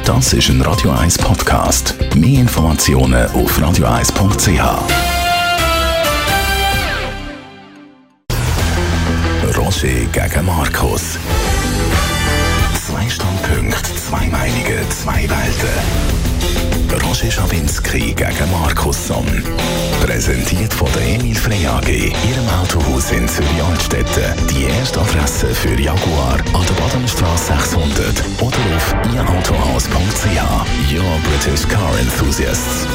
Das ist ein Radio 1 Podcast. Mehr Informationen auf radio1.ch. Roger gegen Markus. 2 Standpunkte, 2 Meinungen, 2 Welten. Roger Schawinski gegen Markus Somm. Präsentiert von der Emil Frey AG, Ihrem Autohaus in Zürich-Altstetten. Die erste Adresse für Jaguar an der Badenstraße 600 oder auf ihrautohaus.ch. Your British Car Enthusiasts.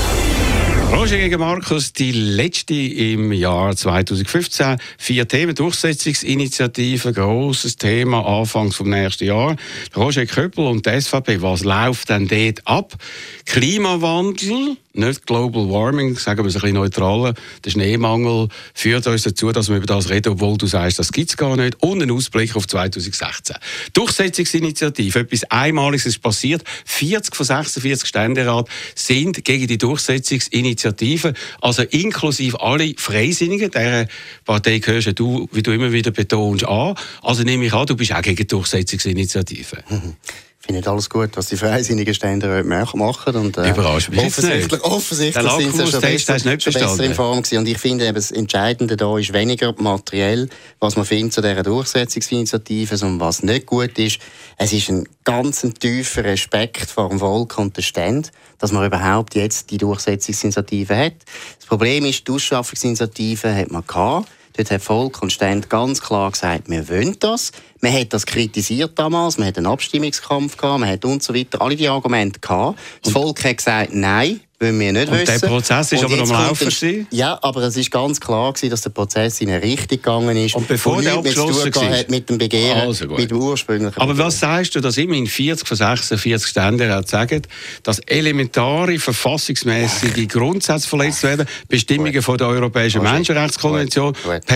Roger gegen Markus, die letzte im Jahr 2015. 4 Themen, Durchsetzungsinitiative, grosses Thema, anfangs vom nächsten Jahr. Roger Köppel und die SVP, was läuft denn dort ab? Klimawandel, nicht Global Warming, sagen wir es ein bisschen neutraler. Der Schneemangel führt uns dazu, dass wir über das reden, obwohl du sagst, das gibt es gar nicht. Und ein Ausblick auf 2016. Durchsetzungsinitiative, etwas Einmaliges ist passiert. 40 von 46 Ständeraten sind gegen die Durchsetzungsinitiative, also inklusive alle Freisinnigen. Dieser Partei gehörst du, wie du immer wieder betonst, an. Also nehme ich an, du bist auch gegen die Durchsetzungsinitiative. Ich finde nicht alles gut, was die freisinnigen Stände machen. Und, überrascht mich offensichtlich sind sie schon besser in Form gewesen. Und ich finde, das Entscheidende da ist weniger materiell, was man findet zu dieser Durchsetzungsinitiative, sondern was nicht gut ist. Es ist ein ganz tiefer Respekt vor dem Volk und den Ständen, dass man überhaupt jetzt die Durchsetzungsinitiative hat. Das Problem ist, die Ausschaffungsinitiative hat man gehabt. Dort hat Volk und Stände ganz klar gesagt, wir wollen das. Man hat das kritisiert damals, man hat einen Abstimmungskampf gehabt, man hat und so weiter, alle die Argumente gehabt. Das Volk hat gesagt, nein, wollen wir nicht wissen. Und der Prozess ist aber am Laufen. Ja, aber es ist ganz klar gewesen, dass der Prozess in eine Richtung gegangen ist. Und bevor der abgeschlossen war, mit dem Begehren, also mit dem ursprünglichen Aber was sagst du, dass immerhin 40 von 46 Ständeräten sagen, dass elementare, verfassungsmäßige Grundsätze verletzt werden, Bestimmungen von der Europäischen Menschenrechtskonvention,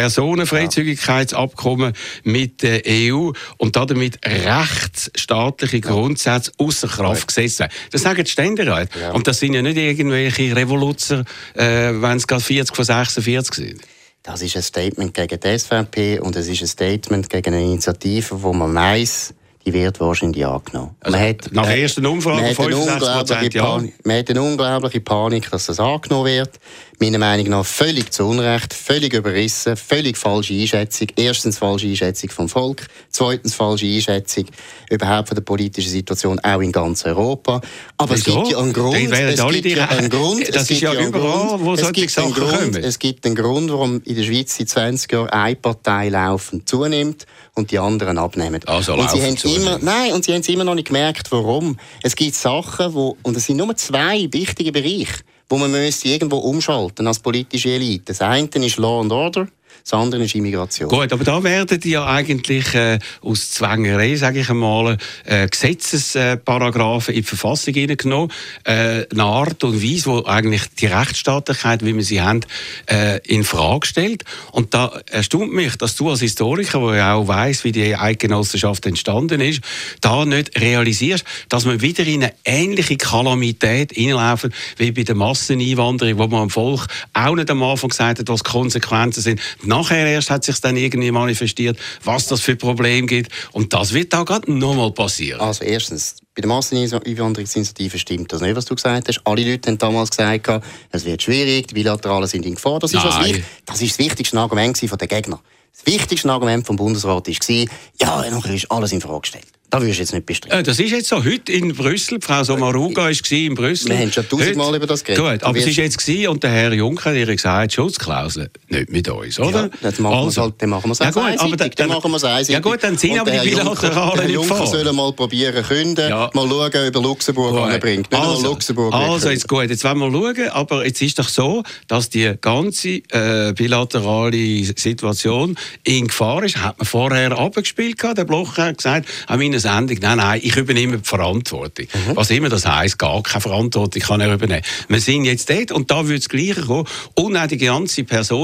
Personenfreizügigkeitsabkommen mit der EU und damit rechtsstaatliche Grundsätze außer Kraft gesetzt werden. Das sagen die Ständeräte. Ja. Und das sind ja nicht irgendwelche Revoluzer, wenn es gerade 40 von 46 sind. Das ist ein Statement gegen die SVP und es ist ein Statement gegen eine Initiative, wo man weiss, die wird wahrscheinlich angenommen. Also nach der ersten Umfrage 65%, ja. Man hat eine unglaubliche Panik, dass das angenommen wird. Meiner Meinung nach völlig zu Unrecht, völlig überrissen, völlig falsche Einschätzung. Erstens falsche Einschätzung vom Volk, zweitens falsche Einschätzung überhaupt von der politischen Situation, auch in ganz Europa. Aber es gibt ja einen Grund. Das ist ja überall, wo solche Sachen kommen. Es gibt einen Grund, warum in der Schweiz seit 20 Jahren eine Partei laufend zunimmt und die anderen abnehmen. Also und sie haben es immer noch nicht gemerkt, warum. Es gibt Sachen, und es sind nur 2 wichtige Bereiche, wo man irgendwo umschalten als politische Elite. Das eine ist Law and Order, das andere ist Immigration. Gut, aber da werden ja eigentlich aus Zwängerei, sage ich einmal, Gesetzesparagraphen in die Verfassung hineingenommen. Eine Art und Weise, wo eigentlich die Rechtsstaatlichkeit, wie wir sie haben, in Frage stellt. Und da erstaunt mich, dass du als Historiker, der ja auch weiss, wie die Eidgenossenschaft entstanden ist, da nicht realisierst, dass wir wieder in eine ähnliche Kalamität hineinlaufen wie bei der Masseneinwanderung, wo man am Volk auch nicht am Anfang gesagt hat, was die Konsequenzen sind. Nachher erst hat sich dann irgendwie manifestiert, was das für Probleme gibt. Und das wird da gerade nochmal passieren. Also erstens, bei der Masseneinwanderungsinitiative stimmt das nicht, was du gesagt hast. Alle Leute haben damals gesagt, es wird schwierig, die Bilateralen sind in Gefahr. Das ist das wichtigste Argument von den Gegnern. Das wichtigste Argument vom Bundesrat war, ja, nachher ist alles in Frage gestellt. Das würdest du jetzt nicht bestreiten. Das ist jetzt so. Heute in Brüssel, Frau Sommaruga war in Brüssel. Wir haben schon 1000-mal über das geredet. Gut, aber es ist jetzt gewesen, und der Herr Juncker hat gesagt, Schutzklausel nicht mit uns, oder? Ja, dann machen wir es einseitig. Ja gut, dann sind aber die Bilateralen nicht vor. Juncker soll mal probieren künden, mal schauen, ob er Luxemburg anbringt. Also jetzt gut, jetzt wollen wir schauen, aber jetzt ist doch so, dass die ganze bilaterale Situation in Gefahr ist. Hat man vorher abgespielt, der Blocher hat gesagt, an meiner Sendung, nein, ich übernehme die Verantwortung. Was immer das heisst, gar keine Verantwortung kann er übernehmen. Wir sind jetzt dort und da würde das Gleiche kommen. Und auch die ganze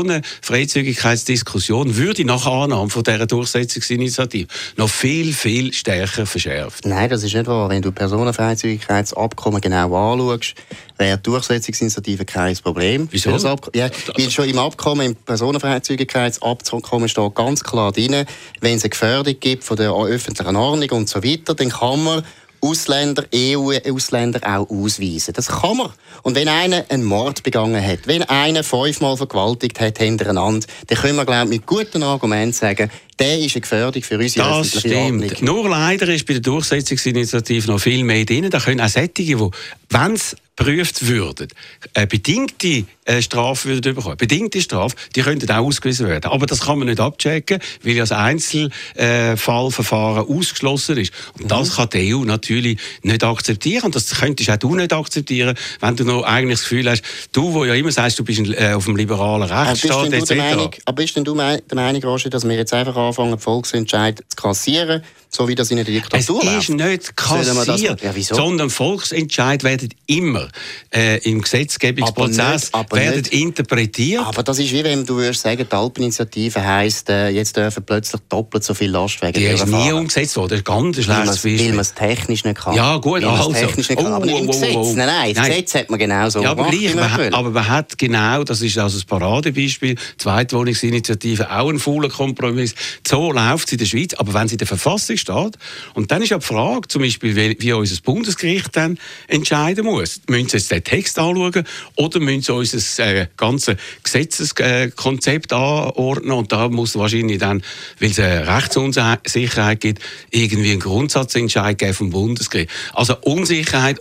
Personenfreizügigkeitsdiskussion würde nach Annahme von dieser Durchsetzungsinitiative noch viel, viel stärker verschärft. Nein, das ist nicht wahr. Wenn du Personenfreizügigkeitsabkommen genau anschaust, wäre die Durchsetzungsinitiative kein Problem. Wieso? Weil schon im Abkommen, im Personenfreizügigkeitsabkommen steht ganz klar drin, wenn es eine Gefährdung gibt von der öffentlichen Ordnung und so weiter, dann kann man Ausländer, EU-Ausländer auch ausweisen. Das kann man. Und wenn einer einen Mord begangen hat, wenn einer 5-mal vergewaltigt hat hintereinander, dann können wir, glaube ich, mit guten Argumenten sagen, der ist eine Gefährdung für unsere öffentliche Ordnung. Das stimmt. Nur leider ist bei der Durchsetzungsinitiative noch viel mehr drin. Da können auch solche, die, wenn es geprüft würden, eine bedingte Strafe würden bekommen. Bedingte Strafe, die könnten auch ausgewiesen werden. Aber das kann man nicht abchecken, weil ja das Einzelfallverfahren ausgeschlossen ist. Und das kann die EU natürlich nicht akzeptieren. Und das könntest auch du nicht akzeptieren, wenn du noch eigentlich das Gefühl hast, du, wo ja immer sagst, du bist auf dem liberalen Rechtsstaat etc. Aber bist denn du der Meinung, Roger, dass wir jetzt einfach anfangen, Volksentscheid zu kassieren, so wie das in der Diktatur läuft? Es ist nicht kassiert, sondern Volksentscheid werden immer im Gesetzgebungsprozess werden interpretiert. Aber das ist wie wenn du würdest sagen, die Alpeninitiative heisst, jetzt dürfen plötzlich doppelt so viel Lastwagen die ist nie umgesetzt worden, das ist ganz ein schlechtes Beispiel. Weil man es technisch nicht kann. Ja gut, also. Aber nicht im Gesetz. Nein, das Gesetz hat man genau so gemacht. Aber man hat genau, das ist also das Paradebeispiel, Zweitwohnungsinitiative, auch ein fauler Kompromiss. So läuft es in der Schweiz, aber wenn es in der Verfassung steht, und dann ist ja die Frage, zum Beispiel, wie unser Bundesgericht dann entscheiden muss. Müssen sie jetzt den Text anschauen oder müssen sie unser ganzes Gesetzeskonzept anordnen und da muss wahrscheinlich dann, weil es eine Rechtsunsicherheit gibt, irgendwie einen Grundsatzentscheid geben vom Bundesgericht. Also Unsicherheit.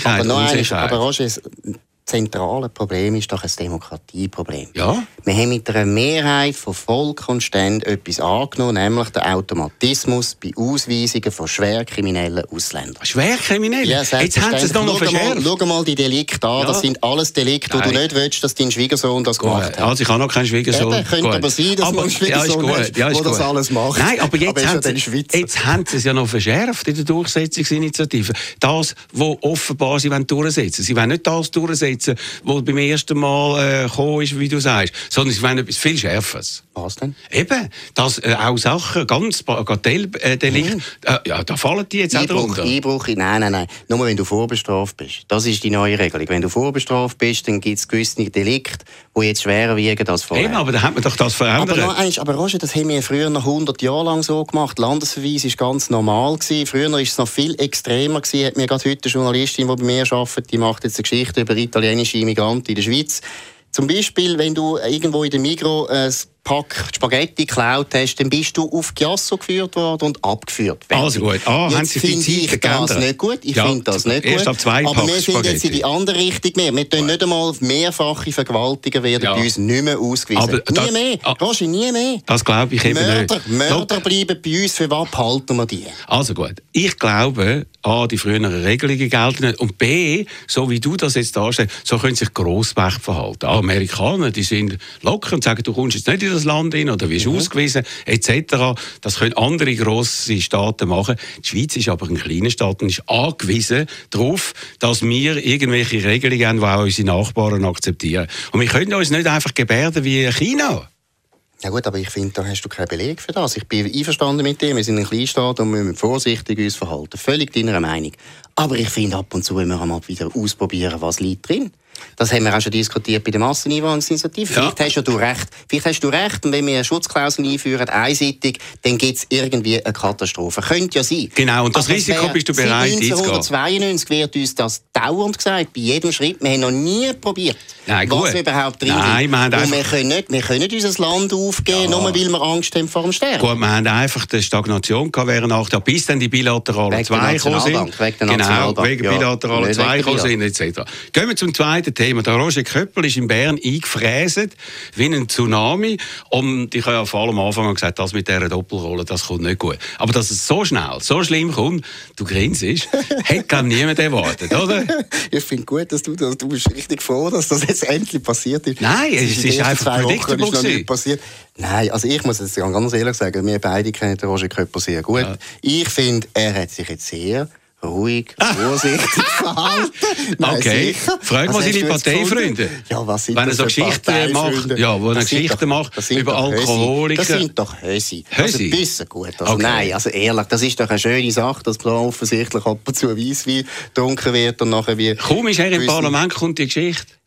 Aber Roger, das zentrale Problem ist doch ein Demokratieproblem. Ja? Wir haben mit einer Mehrheit von Volk und Ständen etwas angenommen, nämlich den Automatismus bei Ausweisungen von schwerkriminellen Ausländern. Schwerkriminelle? Ja, jetzt haben sie es noch verschärft. Schau mal die Delikte an. Ja. Das sind alles Delikte, wo du nicht willst, dass dein Schwiegersohn das gemacht hat. Also ich habe noch keinen Schwiegersohn. Eben, könnte aber sein, dass man einen Schwiegersohn hat, der das alles macht. Nein, aber jetzt haben sie es ja noch verschärft in der Durchsetzungsinitiative. Das, was offenbar sie durchsetzen wollen. Sie wollen nicht das durchsetzen, was beim ersten Mal gekommen ist, wie du sagst, sondern sie wollen etwas viel Schärferes. Was denn? Eben, dass auch Sachen, ganz Bagatelldelikt, da fallen die jetzt auch drunter. Einbruch, nein. Nur wenn du vorbestraft bist. Das ist die neue Regelung. Wenn du vorbestraft bist, dann gibt es gewisse Delikte, die jetzt schwerer wiegen als vorher. Eben, aber dann hat man doch das verändert. Aber Roger, das haben wir früher noch 100 Jahre lang so gemacht. Landesverweis war ganz normal. Früher war es noch viel extremer. Hat mir gerade heute eine Journalistin, die bei mir arbeitet, die macht jetzt eine Geschichte über italienische Immigranten in der Schweiz. Zum Beispiel, wenn du irgendwo in der Migros ein Pack Spaghetti geklaut hast, dann bist du auf Chiasso geführt worden und abgeführt. Also gut. Haben Sie die Zeit geändert? Das nicht gut. Ich finde das nicht erst gut. Ab 2 aber wir sind jetzt in die andere Richtung mehr. Wir tun nicht einmal mehrfache Vergewaltiger werden bei uns nicht mehr ausgewiesen. Aber nie mehr. Roger, nie mehr. Das glaube ich eben nicht. Mörder bleiben bei uns. Für was behalten wir die? Also gut. Ich glaube, A, die früheren Regelungen gelten nicht. Und B, so wie du das jetzt darstellst, so können sich Grossmächte verhalten. Amerikaner, die sind locker und sagen, du kommst jetzt nicht in das Land hin oder wirst ausgewiesen, etc. Das können andere grosse Staaten machen. Die Schweiz ist aber ein kleiner Staat und ist angewiesen darauf, dass wir irgendwelche Regelungen haben, die auch unsere Nachbarn akzeptieren. Und wir können uns nicht einfach gebärden wie China. Ja gut, aber ich finde, da hast du keinen Beleg für das. Ich bin einverstanden mit dir, wir sind ein Kleinstaat und wir müssen vorsichtig uns verhalten. Völlig deiner Meinung. Aber ich finde, ab und zu müssen wir mal wieder ausprobieren, was liegt drin. Das haben wir auch schon diskutiert bei der Masseneinwanderungsinitiative. Ja. Vielleicht hast du recht. Und wenn wir eine Schutzklausel einführen, einseitig, dann gibt es irgendwie eine Katastrophe. Könnte ja sein. Genau, und das Risiko bist du bereit einzugehen. 1992 wird uns das dauernd gesagt, bei jedem Schritt. Wir haben noch nie probiert, was überhaupt drin ist. Wir können unser Land aufgeben, nur weil wir Angst haben vor dem Sterben. Gut, wir haben einfach eine Stagnation gehabt während 8 Jahren, bis dann die bilateralen 2 gekommen sind. Wegen bilateralen 2 gekommen sind, etc. Gehen wir zum zweiten Thema. Der Roger Köppel ist in Bern eingefräset wie ein Tsunami. Und ich habe ja vor allem am Anfang gesagt, das mit dieser Doppelrolle, das kommt nicht gut. Aber dass es so schnell, so schlimm kommt, du grinsest, hätte gar niemand erwartet, oder? Ich finde gut, dass du bist richtig froh, dass das jetzt endlich passiert ist. Nein, es ist einfach predictable passiert. Nein, also ich muss jetzt ganz ehrlich sagen, wir beide kennen den Roger Köppel sehr gut. Ja. Ich finde, er hat sich jetzt sehr ruhig, vorsichtig verhalten. Nein, okay, frag mal seine Parteifreunde. Ja, was sind wenn er so Geschichten macht, Geschichten macht über Alkoholiker. Das sind doch Hösi. Also bisschen gut. Also, nein, also ehrlich, das ist doch eine schöne Sache, dass da offensichtlich ab und zu Weisswein getrunken wird und nachher wie... Kaum ist er im Parlament, kommt die Geschichte.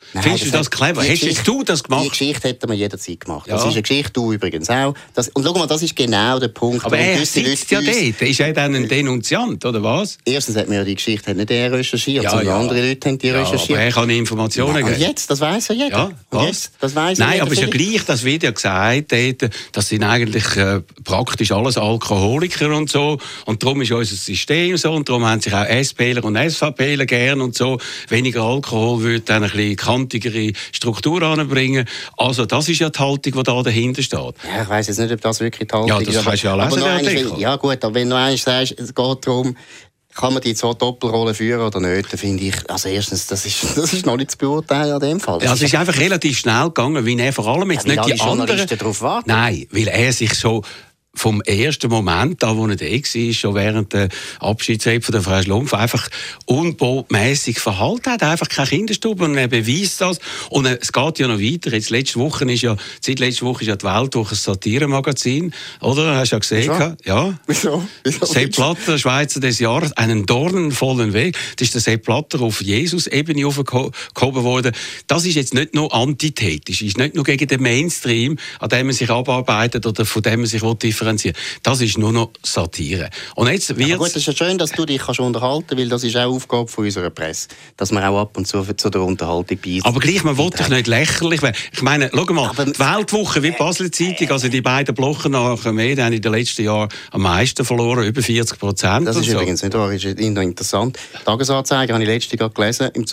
Findest du das clever? Hättest du das gemacht? Die Geschichte hätte man jederzeit gemacht. Das ist eine Geschichte, du übrigens auch. Und schau mal, das ist genau der Punkt. Aber er sitzt ja dort. Ist er dann ein Denunziant, oder was? Erstens hat man ja die Geschichte nicht er recherchiert, sondern andere Leute haben die recherchiert. Aber er kann Informationen geben. Und jetzt, das weiss ja jeder. Ja, was? Nein, aber es ist ja gleich, das wird ja gesagt, das sind eigentlich praktisch alles Alkoholiker und so. Und darum ist unser System so. Und darum haben sich auch SPler und SVPler gern und so. Weniger Alkohol würde dann ein bisschen kantigere Struktur anbringen. Also das ist ja die Haltung, die da dahinter steht. Ja, ich weiss jetzt nicht, ob das wirklich die Haltung ist. Ja, das kannst du ja lesen. Ja gut, aber wenn du eins sagst, es geht darum, kann man die zwei Doppelrollen führen oder nicht, dann finde ich, also erstens, das ist noch nicht zu beurteilen in dem Fall. Ja, es ist einfach relativ schnell gegangen, wie er vor allem jetzt nicht die anderen... darauf warten? Nein, weil er sich so vom ersten Moment an, wo er da war, schon während der Abschiedsrede von der Frau Schlumpf, einfach unbotmässig verhalten hat. Einfach keine Kinderstube und er beweist das. Und es geht ja noch weiter. Jetzt seit letzter Woche ist ja die Weltwoche ein Satire-Magazin, oder? Hast du ja gesehen? Ja. Wieso? Sepp Blatter, Schweizer des Jahres, einen dornenvollen Weg. Das ist der Sepp Blatter auf Jesus-Ebene aufgehoben worden. Das ist jetzt nicht nur antithetisch, ist nicht nur gegen den Mainstream, an dem man sich abarbeitet oder von dem man sich differenzieren. Das ist nur noch Satire. Und jetzt gut, es ist ja schön, dass du dich unterhalten kannst, weil das ist auch Aufgabe von unserer Presse, dass man auch ab und zu der Unterhaltung beißt. Aber gleich, man will dich nicht lächerlich werden. Ich meine, schau mal, die Weltwoche wie die Basler Zeitung, also die beiden Blocher nach Medien haben in den letzten Jahren am meisten verloren, über 40%. Das ist übrigens nicht wahr, das ist interessant. Die Tagesanzeiger habe ich letztes Jahr gelesen, im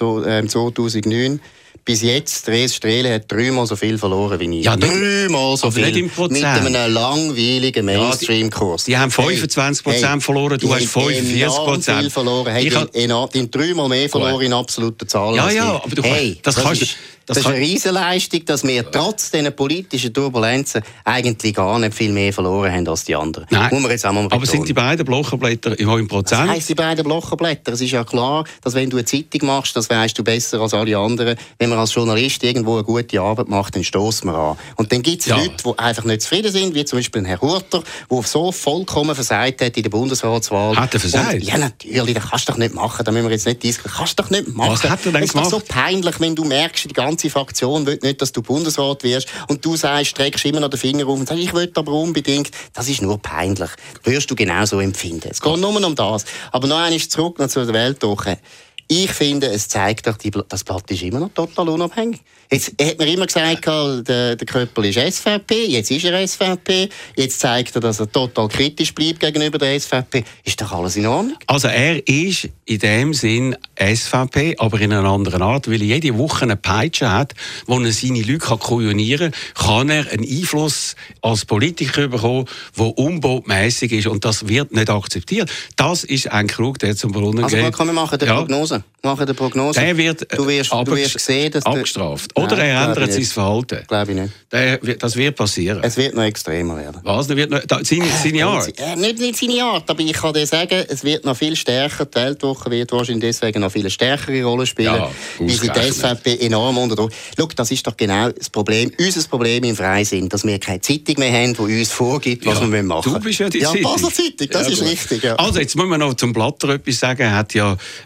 2009. Bis jetzt, Res Strehle hat 3-mal so viel verloren wie ich. Ja, 3-mal so viel. Nicht im Prozent. Mit einem langweiligen Mainstream-Kurs. Die haben 25% verloren, du hast 45%. Viel verloren. Die haben 3-mal mehr verloren in absoluten Zahlen. Ja, aber du kannst... Das ist eine Riesenleistung, dass wir trotz dieser politischen Turbulenzen eigentlich gar nicht viel mehr verloren haben als die anderen. Nein, muss man jetzt auch mal betonen. Aber sind die beiden Blocherblätter im hohen Prozent? Das heisst, die beiden Blocherblätter. Es ist ja klar, dass wenn du eine Zeitung machst, das weisst du besser als alle anderen. Wenn man als Journalist irgendwo eine gute Arbeit macht, dann stossen wir an. Und dann gibt es Leute, die einfach nicht zufrieden sind, wie zum Beispiel ein Herr Hurter, der so vollkommen versagt hat in der Bundesratswahl. Hat er versagt? Ja, natürlich. Das kannst du doch nicht machen. Da müssen wir jetzt nicht diskutieren. Kannst du doch nicht machen. Was hat er denn gemacht? Es ist doch so peinlich, wenn du merkst, die ganze Fraktion will nicht, dass du Bundesrat wirst und du sagst, streckst immer noch den Finger auf und sagst, ich will aber unbedingt. Das ist nur peinlich. Das wirst du genauso empfinden. Es geht nur um das. Aber noch einmal zurück zur Weltwoche. Ich finde, es zeigt doch, das Blatt ist immer noch total unabhängig. Jetzt hat man immer gesagt, der Köppel ist SVP, jetzt ist er SVP, jetzt zeigt er, dass er total kritisch bleibt gegenüber der SVP. Ist doch alles in Ordnung? Also er ist in dem Sinn SVP, aber in einer anderen Art, weil er jede Woche eine Peitsche hat, wo er seine Leute kujonieren kann er einen Einfluss als Politiker bekommen, der unbotmässig ist und das wird nicht akzeptiert. Das ist ein Krug, der zum Brunnen geht. Also kann man machen, Prognose. Der wird du wirst sehen, dass abgestraft. Oder er ändert sein Verhalten. Glaube ich nicht. Das wird passieren. Es wird noch extremer werden. Was? Seine Art? Nicht seine Art, aber ich kann dir sagen, es wird noch viel stärker. Die Weltwoche wird wahrscheinlich deswegen noch viel stärkere Rolle spielen. Ja, wie sie die SVP enorm unter Druck. Schau, das ist doch genau das Problem. Unser Problem im Freisinn, dass wir keine Zeitung mehr haben, die uns vorgibt, was wir machen. Du bist ja die Zeitung. Ja, Basler Zeitung, das ist richtig. Ja. Also, jetzt muss man noch zum Blatter etwas sagen. Er hat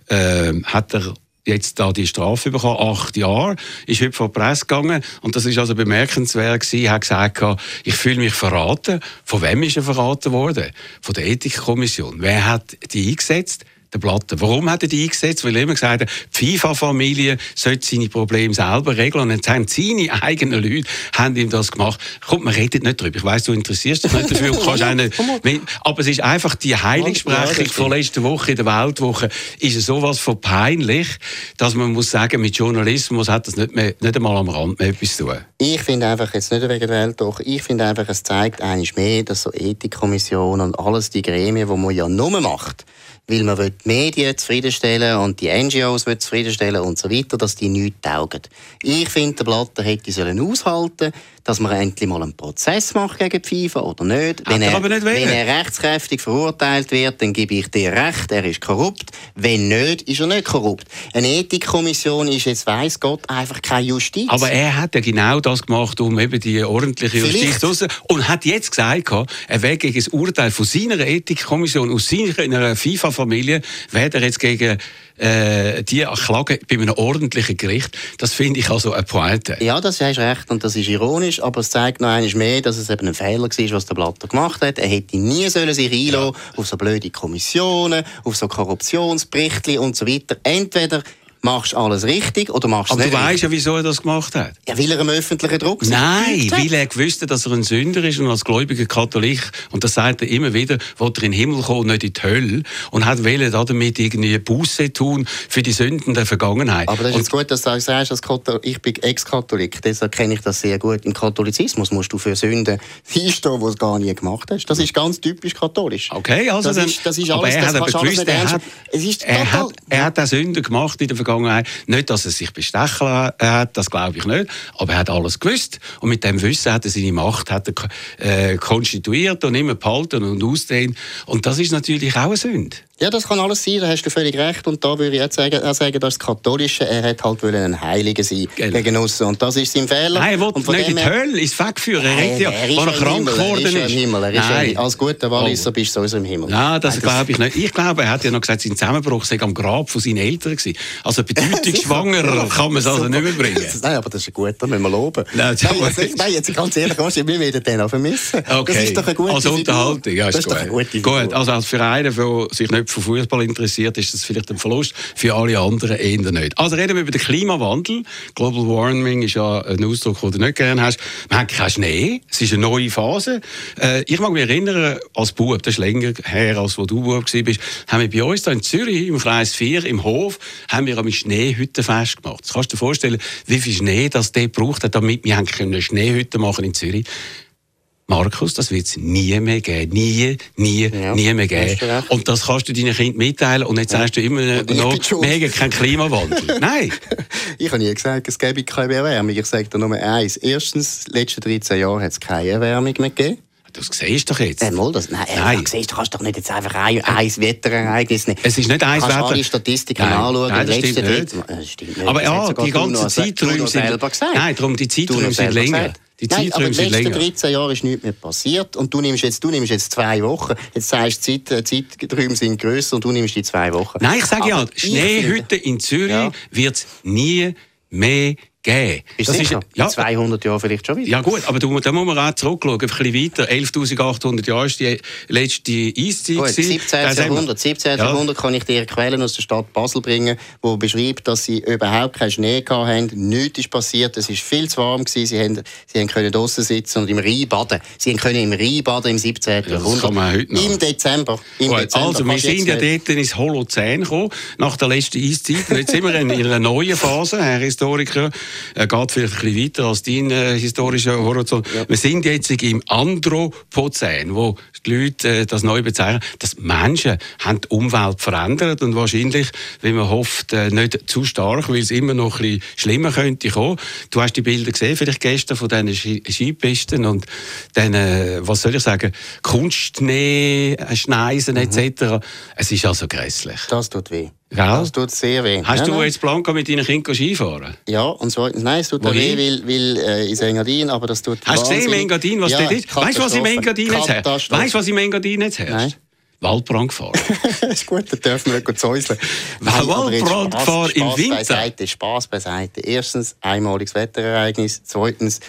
er jetzt da die Strafe bekommen, 8 Jahre, ist heute vor die Presse gegangen und das ist also bemerkenswert gewesen. Er hat gesagt, ich fühle mich verraten. Von wem ist er verraten worden? Von der Ethikkommission. Wer hat die eingesetzt? Der Blatter. Warum hat er die eingesetzt? Weil er immer gesagt hat, die FIFA-Familie sollte seine Probleme selber regeln. Und jetzt haben seine eigenen Leute ihm das gemacht. Komm, man redet nicht darüber. Ich weiss, du interessierst dich nicht dafür. Aber es ist einfach die Heiligsprechung von letzter Woche in der Weltwoche. Ist es sowas von peinlich, dass man muss sagen, mit Journalismus hat das nicht einmal am Rand mehr etwas zu tun. Ich finde einfach, jetzt nicht wegen der Weltwoche, ich finde einfach, es zeigt eigentlich mehr, dass so Ethikkommissionen und alles die Gremien, die man ja nur macht, weil man die Medien zufriedenstellen und die NGOs zufriedenstellen und so weiter, dass die nichts taugen. Ich finde, der Blatter hätte aushalten, dass man endlich mal einen Prozess macht gegen die FIFA oder nicht. Wenn er rechtskräftig verurteilt wird, dann gebe ich dir recht, er ist korrupt. Wenn nicht, ist er nicht korrupt. Eine Ethikkommission ist jetzt, weiss Gott, einfach keine Justiz. Aber er hat ja genau das gemacht, um eben die ordentliche Justiz zu und hat jetzt gesagt, er wäre gegen das Urteil von seiner Ethikkommission aus seiner FIFA-Familie, wäre er jetzt gegen die klagen bei einem ordentlichen Gericht, das finde ich also eine Pointe. Ja, das hast recht und das ist ironisch, aber es zeigt noch einmal mehr, dass es eben ein Fehler war, was der Blatter gemacht hat. Er hätte nie sollen sich einlassen auf so blöde Kommissionen, auf so Korruptionsberichte und so weiter. Entweder machst du alles richtig oder machst du es nicht. Aber du weißt ja, wieso er das gemacht hat. Ja, weil er im öffentlichen Druck ist. Nein, weil er gewusst hat, dass er ein Sünder ist und als gläubiger Katholik, und das sagt er immer wieder, wollte er in den Himmel kommen und nicht in die Hölle und hat wollen damit irgendwie Buße tun für die Sünden der Vergangenheit. Aber das ist jetzt gut, dass du sagst, ich bin Ex-Katholik, deshalb kenne ich das sehr gut. Im Katholizismus musst du für Sünden einstehen, die du gar nie gemacht hast. Das ist ganz typisch katholisch. Okay, also das ist alles, er hat aber gewusst, er hat den Sünder gemacht in der Vergangenheit. Nicht, dass er sich bestechen hat, das glaube ich nicht, aber er hat alles gewusst und mit dem Wissen hat er seine Macht konstituiert und immer behalten und ausdehnt und das ist natürlich auch eine Sünde. Ja, das kann alles sein, da hast du völlig recht. Und da würde ich jetzt sagen, das ist das Katholische, er hat halt ein Heiliger sein gegen uns. Und das ist sein Fehler. Nein, er will nicht in die Hölle, ins Fett führen. Er ist krank geworden. Er ist im Himmel. Als guter Walliser bist du sowieso im Himmel. Nein, das glaube ich nicht. Ich glaube, er hat ja noch gesagt, sein Zusammenbruch sei am Grab von seinen Eltern gewesen. Also bedeutungsschwanger kann man es also nicht mehr bringen. Nein, aber das ist ein guter, das müssen wir loben. Nein, jetzt ganz ehrlich, wir werden den auch vermissen. Okay. Das ist doch eine gute als Unterhaltung, ja, ist gut. Gut, also für einen, der sich nicht für Fußball interessiert, ist das vielleicht ein Verlust. Für alle anderen eher nicht. Also reden wir über den Klimawandel. Global Warming ist ja ein Ausdruck, den du nicht gerne hast. Wir haben keinen Schnee. Es ist eine neue Phase. Ich mag mich erinnern, als Bub, das ist länger her, als wo du Bub warst, haben wir bei uns hier in Zürich, im Kreis 4, im Hof, haben wir eine Schneehüttenfest gemacht. Das kannst du dir vorstellen, wie viel Schnee das dort braucht hat, damit wir eine Schneehütte machen in Zürich. Markus, das wird es nie mehr geben. Nie mehr geben. Und das kannst du deinen Kindern mitteilen. Und jetzt sagst du immer noch, wir haben keinen Klimawandel. Nein. Ich habe nie gesagt, es gäbe keine Erwärmung. Ich sage dir nur eins. Erstens, in den letzten 13 Jahren hat es keine Erwärmung mehr gegeben. Das siehst du doch jetzt. Nein. Du kannst doch nicht jetzt einfach ein Wetterereignis nehmen. Es ist nicht ein Wetter. Du kannst alle Statistiken anschauen. Nein, das stimmt nicht. Aber ja, die ganzen Zeiträume sind... Nein, darum, die Zeiträume sind länger. Nein, aber in den letzten 13 Jahren ist nichts mehr passiert. Und du nimmst jetzt 2 Wochen. Jetzt sagst du, die Zeiträume sind grösser und du nimmst die 2 Wochen. Nein, ich sage ja, Schneehütte in Zürich wird es nie mehr geben. Ist das sicher? In 200 Jahren vielleicht schon wieder. Ja gut, aber da muss man auch zurückschauen, ein bisschen weiter. 11'800 Jahre war die letzte Eiszeit. Gut, 17. Jahrhundert kann ich dir Quellen aus der Stadt Basel bringen, die beschreiben, dass sie überhaupt keinen Schnee hatten. Nichts ist passiert, es war viel zu warm. Sie können draussen sitzen und im Rhein baden. Sie können im Rhein baden im 17. Jahrhundert. Das kann man heute noch. Im Dezember. Also wir sind ja dort ins Holozän gekommen, nach der letzten Eiszeit. Und jetzt sind wir in einer neuen Phase, Herr Historiker. Geht vielleicht ein bisschen weiter als dein historischer Horizont. Ja. Wir sind jetzt im Anthropozän, wo die Leute das neu bezeichnen, dass Menschen haben die Umwelt verändert und wahrscheinlich, wie man hofft, nicht zu stark, weil es immer noch ein bisschen schlimmer könnte kommen. Du hast die Bilder gesehen, vielleicht gestern von diesen Skipisten und diesen, was soll ich sagen, Kunstschnee, Schneisen etc. Es ist also grässlich. Das tut weh. Ja. Das tut sehr weh. Hast du jetzt Plan mit deinen Kindern Skifahren? Ja, und zweitens, nein, es tut weh, weil in Engadin, aber das tut Hast du gesehen, im Engadin, was dort ist? Weißt du, was im Engadin jetzt herrscht? Weißt du, was im Engadin jetzt herrscht? Nein. Waldbrand gefahren. Das ist gut, da dürfen wir nicht säuseln. Waldbrand gefahren im Winter? Spaß beiseite. Erstens, einmaliges Wetterereignis. Zweitens,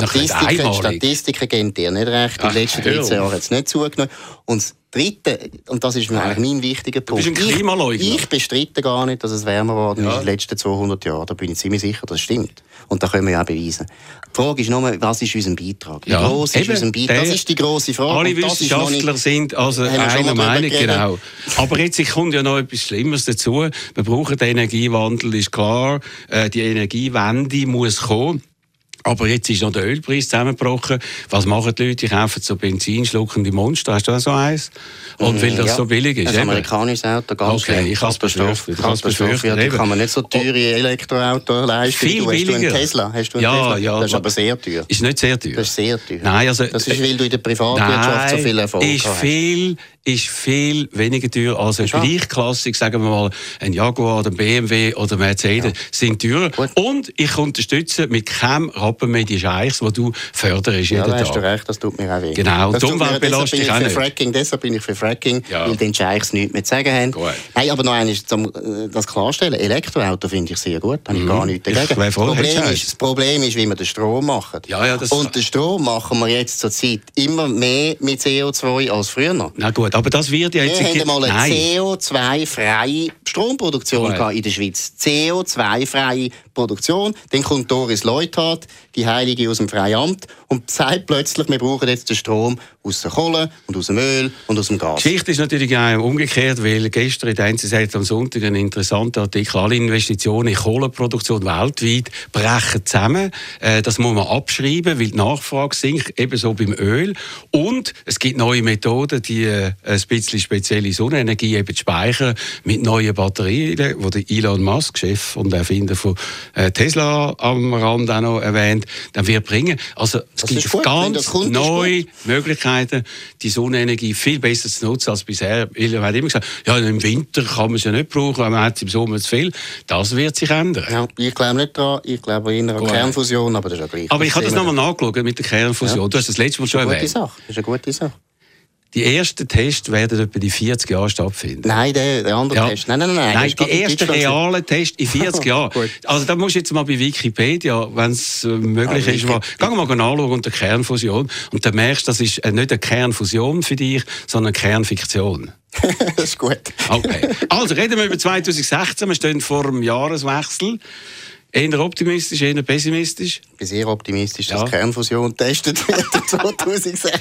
Statistiken geben dir nicht recht. In den letzten 13 Jahren hat es nicht zugenommen. Und das Dritte, und das ist eigentlich mein wichtiger Punkt. Du bist ein Klimaleugner. Ich bestreite gar nicht, dass es wärmer geworden ist in den letzten 200 Jahren. Da bin ich ziemlich sicher, das stimmt. Und das können wir ja auch beweisen. Die Frage ist nur, was ist unser Beitrag? Wie gross ist unser Beitrag? Das ist die grosse Frage. Alle Wissenschaftler sind also einer Meinung, genau. Aber jetzt kommt ja noch etwas Schlimmeres dazu. Wir brauchen den Energiewandel, ist klar. Die Energiewende muss kommen. Aber jetzt ist noch der Ölpreis zusammengebrochen. Was machen die Leute? Die kaufen so benzinschluckende Monster. Hast du auch so eins? Und weil das so billig ist? Ein amerikanisches Auto, ganz schlimm. Ich habe es befürchtet. Da kann man nicht so teure Elektroauto leisten. Viel billiger. Hast du einen Tesla? Ja, das ist aber sehr teuer. Ist nicht sehr teuer? Das ist sehr teuer. Nein, also, das ist, weil du in der Privatwirtschaft so viel Erfolg hast. Ist viel ist viel weniger teuer als eine Gleichklassik, sagen wir mal, ein Jaguar, ein BMW oder Mercedes sind teurer. Gut. Und ich unterstütze mit keinem Rappen mehr die Scheichs, die du förderst jeden Tag. Ja, da hast du recht, das tut mir auch weh. Genau, die Umweltbelastung auch nicht. Deshalb bin ich für Fracking, weil den Scheichs nichts mehr zu sagen haben. Gut. Nein, aber noch einmal, das klarstellen, Elektroauto finde ich sehr gut, da habe ich gar nichts dagegen. Das Problem ist, wie wir den Strom machen. Ja, und den Strom machen wir jetzt zurzeit immer mehr mit CO2 als früher. Na gut, aber das wird ja jetzt... Wir haben mal eine CO2-freie Stromproduktion in der Schweiz. CO2-freie Produktion. Dann kommt Doris Leuthard, die Heilige aus dem Freiamt, und sagt plötzlich, wir brauchen jetzt den Strom aus der Kohle und aus dem Öl und aus dem Gas. Die Geschichte ist natürlich auch umgekehrt, weil gestern in der NZZ am Sonntag ein interessanter Artikel, alle Investitionen in Kohleproduktion weltweit brechen zusammen. Das muss man abschreiben, weil die Nachfrage sinkt, ebenso beim Öl. Und es gibt neue Methoden, die ein bisschen spezielle Sonnenenergie eben speichern mit neuen Batterien, die der Elon Musk, Chef und Erfinder von Tesla am Rand auch noch erwähnt, dann wird bringen. Also es gibt ganz neue Möglichkeiten, die Sonnenenergie viel besser zu nutzen als bisher. Er hat immer gesagt, ja, im Winter kann man es ja nicht brauchen, man hat es im Sommer zu viel. Das wird sich ändern. Ja, ich glaube nicht daran, ich glaube eher an Kernfusion, aber das ist ja gleich. Aber ich habe das nochmal nachgeschaut mit der Kernfusion. Ja. Du hast das letzte Mal schon erwähnt. Das ist eine gute Sache. Die ersten Tests werden etwa in 40 Jahren stattfinden. Nein, der andere Test. Nein. Nein, die ersten realen Tests in 40 Jahren. Also da musst du jetzt mal bei Wikipedia, wenn es möglich ist, geh mal anschauen unter Kernfusion und dann merkst du, das ist nicht eine Kernfusion für dich, sondern eine Kernfiktion. Das ist gut. Okay. Also reden wir über 2016. Wir stehen vor dem Jahreswechsel. Eher optimistisch, eher pessimistisch? Ich bin sehr optimistisch, dass Kernfusion getestet wird 2016.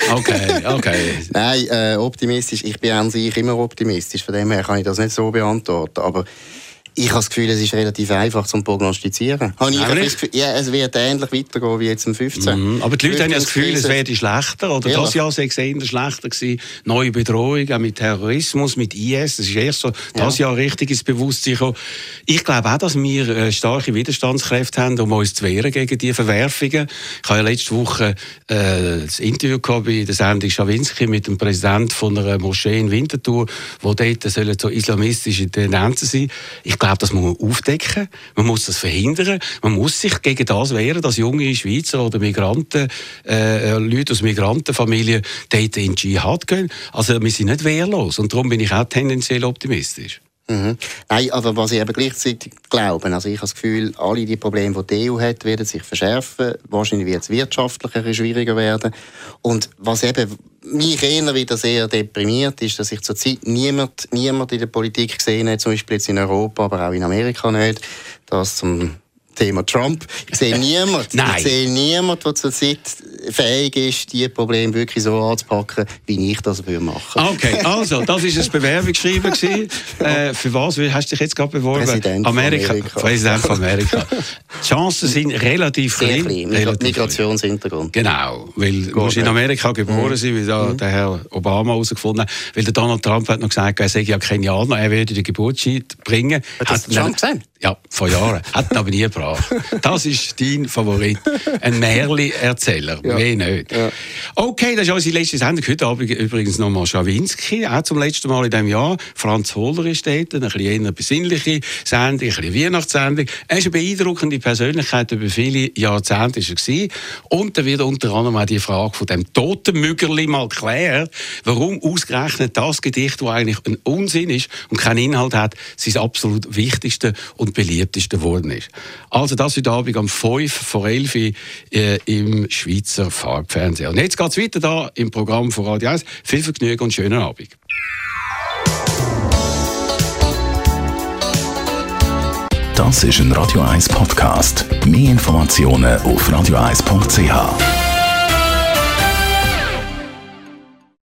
Okay. Nein, optimistisch. Ich bin an sich immer optimistisch. Von dem her kann ich das nicht so beantworten. Aber ich habe das Gefühl, es ist relativ einfach zu prognostizieren. Es wird ähnlich weitergehen wie jetzt im 15. Aber die Leute haben ja das Gefühl, es werde schlechter. Oder das Jahr sei es eher schlechter gewesen. Neue Bedrohung, auch mit Terrorismus, mit IS. Das ist erst so das Jahr richtig ins Bewusstsein gekommen. Ich glaube auch, dass wir starke Widerstandskräfte haben, um uns zu wehren gegen diese Verwerfungen. Ich habe ja letzte Woche das Interview gehabt bei der Sendung Schawinski mit dem Präsidenten von einer Moschee in Winterthur, wo dort so islamistische Tendenzen sein. Ich glaube, das muss man aufdecken, man muss das verhindern, man muss sich gegen das wehren, dass junge Schweizer oder Migranten, Leute aus Migrantenfamilien dort in die Dschihad gehen. Also wir sind nicht wehrlos und darum bin ich auch tendenziell optimistisch. Mhm. Nein, aber was ich eben gleichzeitig glaube, also ich habe das Gefühl, alle die Probleme, die die EU hat, werden sich verschärfen. Wahrscheinlich wird es wirtschaftlicher schwieriger werden. Und was eben mich eher wieder sehr deprimiert, ist, dass ich zurzeit niemand in der Politik gesehen habe, zum Beispiel jetzt in Europa, aber auch in Amerika nicht, das zum Thema Trump. Ich sehe niemanden, der zurzeit fähig ist, diese Probleme wirklich so anzupacken, wie ich das machen würde. Okay, also, das war ein Bewerbungsschreiben. Für was hast du dich jetzt gerade beworben? Präsident von Amerika. Die Chancen sind relativ klein. Migrationshintergrund. Genau, weil du musst in Amerika geboren sein, wie der Herr Obama herausgefunden hat. Weil der Donald Trump hat noch gesagt, er sei ja Kenianer, er werde den Geburtsschein bringen. Hat das Trump gesehen? Ja, vor Jahren. Hat ihn aber nie gebracht. Das ist dein Favorit. Ein Märchen-Erzähler. Ja. Mehr nicht. Ja. Okay, das ist unsere letzte Sendung. Heute Abend übrigens nochmal Schawinski. Auch zum letzten Mal in diesem Jahr. Franz Hohler ist dort. Eine eher besinnliche Sendung, eine bisschen Weihnachtssendung. Er ist eine beeindruckende Persönlichkeit. Über viele Jahrzehnte war er. Und da wird unter anderem auch die Frage von dem Totenmüggerli mal geklärt, warum ausgerechnet das Gedicht, das eigentlich ein Unsinn ist und keinen Inhalt hat, sein absolut wichtigste und beliebteste geworden ist. Also das heute Abend um 5:11 im Schweizer Farbfernsehen. Und jetzt geht es weiter da im Programm von Radio 1. Viel Vergnügen und schönen Abend. Das ist ein Radio 1 Podcast. Mehr Informationen auf radio1.ch.